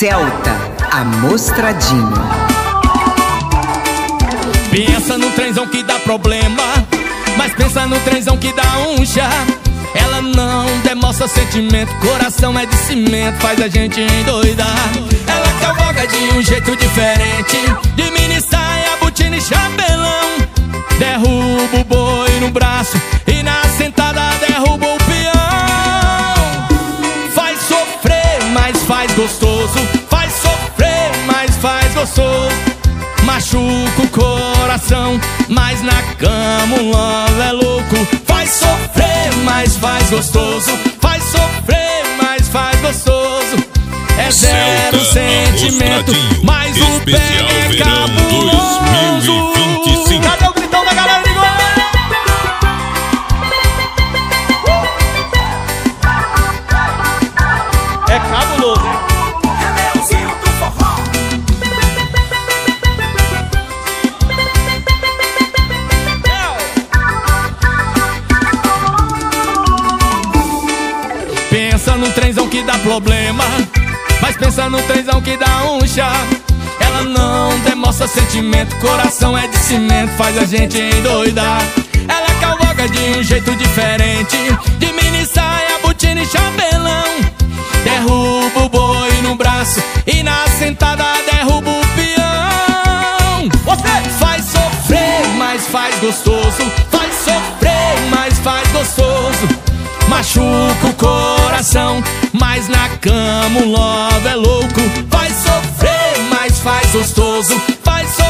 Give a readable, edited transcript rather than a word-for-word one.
Celta Amostradinho. Pensa no trenzão que dá problema, mas pensa no trenzão que dá um chá. Ela não demonstra sentimento, coração é de cimento, faz a gente endoidar. Ela cavalga de um jeito diferente, de mini saia, botina e chapelão. Derruba o boi no braço e na sentada derruba o peão. Faz sofrer, mas faz gostoso. Faz sofrer, mas faz gostoso. Machuca o coração, mas na cama o love é louco. Faz sofrer, mas faz gostoso. Faz sofrer, mas faz gostoso. É zero sentimento, mas o pé é cabuloso. 2025. Cadê o gritão da galera de Goiânia? É cabuloso, hein? Pensa no trenzão que dá problema, mas pensa no trenzão que dá um chá. Ela não demonstra sentimento, coração é de cimento, faz a gente endoidar. Ela cavalga de um jeito diferente, de mini saia, botina e chapelão. Derruba o boi no braço e na sentada derruba o peão. Você faz sofrer, mas faz gostoso. Faz sofrer, mas faz gostoso. Machuca o coração, mas na cama o love é louco. Faz sofrer, mas faz gostoso. Faz sofrer,